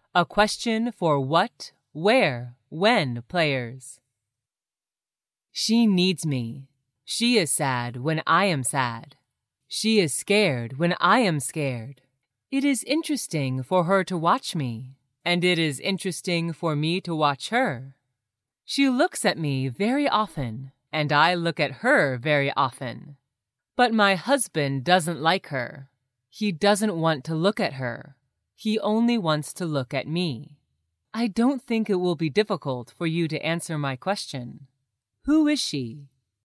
A question for what, where, when players. She needs me. She is sad when I am sad. She is scared when I am scared. It is interesting for her to watch me, and it is interesting for me to watch her. She looks at me very often, and I look at her very often. But my husband doesn't like her. He doesn't want to look at her. He only wants to look at me. I don't think it will be difficult for you to answer my question. Who is she?